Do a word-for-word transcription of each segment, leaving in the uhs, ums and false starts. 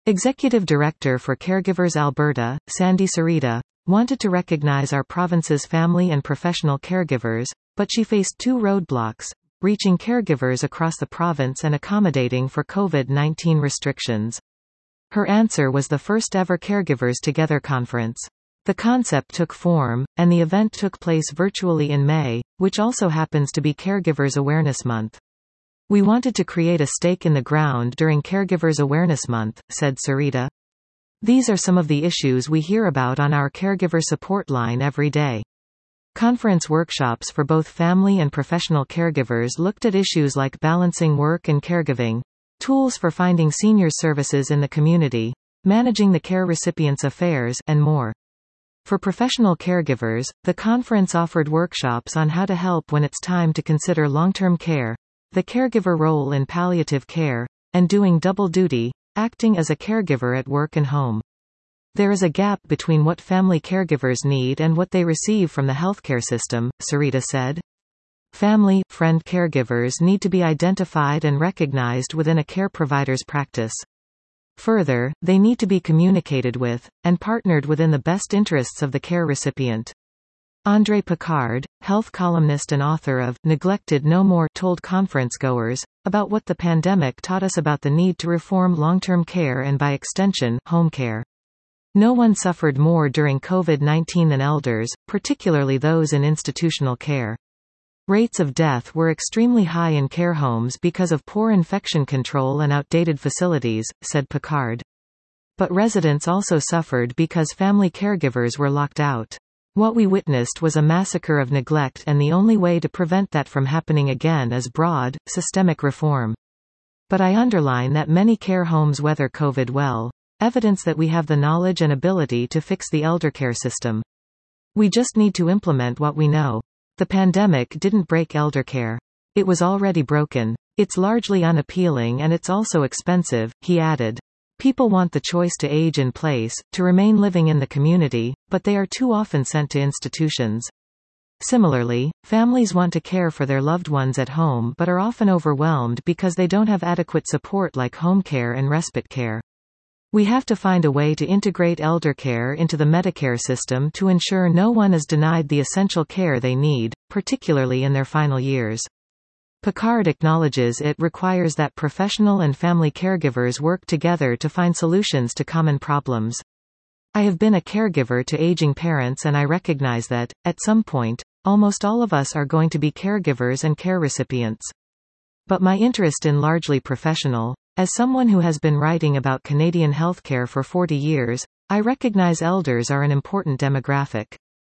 Executive Director for Caregivers Alberta, Sandy Sarita, wanted to recognize our province's family and professional caregivers, but she faced two roadblocks: reaching caregivers across the province and accommodating for COVID nineteen restrictions. Her answer was the first-ever Caregivers Together conference. The concept took form, and the event took place virtually in May, which also happens to be Caregivers Awareness Month. "We wanted to create a stake in the ground during Caregivers Awareness Month," said Sarita. "These are some of the issues we hear about on our caregiver support line every day." Conference workshops for both family and professional caregivers looked at issues like balancing work and caregiving, tools for finding senior services in the community, managing the care recipient's affairs, and more. For professional caregivers, the conference offered workshops on how to help when it's time to consider long-term care, the caregiver role in palliative care, and doing double duty, acting as a caregiver at work and home. There is a gap between what family caregivers need and what they receive from the healthcare system, Sarita said. Family, friend caregivers need to be identified and recognized within a care provider's practice. Further, they need to be communicated with, and partnered within the best interests of the care recipient. André Picard, health columnist and author of Neglected No More, told conference-goers about what the pandemic taught us about the need to reform long-term care and by extension, home care. "No one suffered more during COVID nineteen than elders, particularly those in institutional care. Rates of death were extremely high in care homes because of poor infection control and outdated facilities," said Picard. "But residents also suffered because family caregivers were locked out. What we witnessed was a massacre of neglect, and the only way to prevent that from happening again is broad, systemic reform. But I underline that many care homes weather COVID well. Evidence that we have the knowledge and ability to fix the eldercare system. We just need to implement what we know. The pandemic didn't break eldercare. It was already broken. It's largely unappealing and it's also expensive," he added. "People want the choice to age in place, to remain living in the community, but they are too often sent to institutions. Similarly, families want to care for their loved ones at home but are often overwhelmed because they don't have adequate support like home care and respite care. We have to find a way to integrate eldercare into the Medicare system to ensure no one is denied the essential care they need, particularly in their final years." Picard acknowledges it requires that professional and family caregivers work together to find solutions to common problems. "I have been a caregiver to aging parents and I recognize that, at some point, almost all of us are going to be caregivers and care recipients. But my interest in largely professional. As someone who has been writing about Canadian healthcare for forty years, I recognize elders are an important demographic.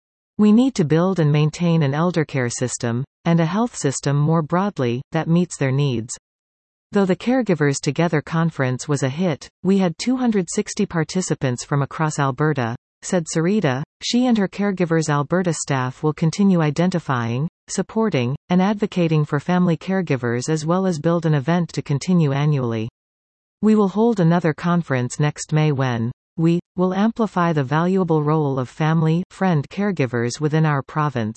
We need to build and maintain an eldercare system, and a health system more broadly, that meets their needs." Though the Caregivers Together conference was a hit, we had two hundred sixty participants from across Alberta, said Sarita. She and her Caregivers Alberta staff will continue identifying, supporting, and advocating for family caregivers as well as build an event to continue annually. "We will hold another conference next May when we will amplify the valuable role of family, friend caregivers within our province."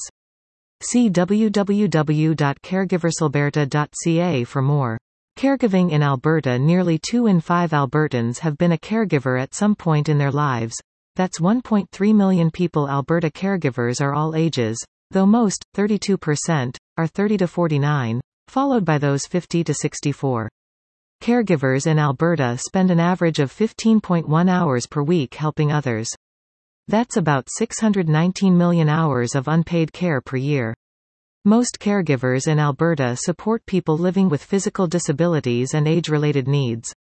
See w w w dot caregiversalberta dot c a for more. Caregiving in Alberta. Nearly two in five Albertans have been a caregiver at some point in their lives. That's one point three million people. Alberta caregivers are all ages, though most, thirty-two percent, are thirty to forty-nine, followed by those fifty to sixty-four. Caregivers in Alberta spend an average of fifteen point one hours per week helping others. That's about six hundred nineteen million hours of unpaid care per year. Most caregivers in Alberta support people living with physical disabilities and age-related needs.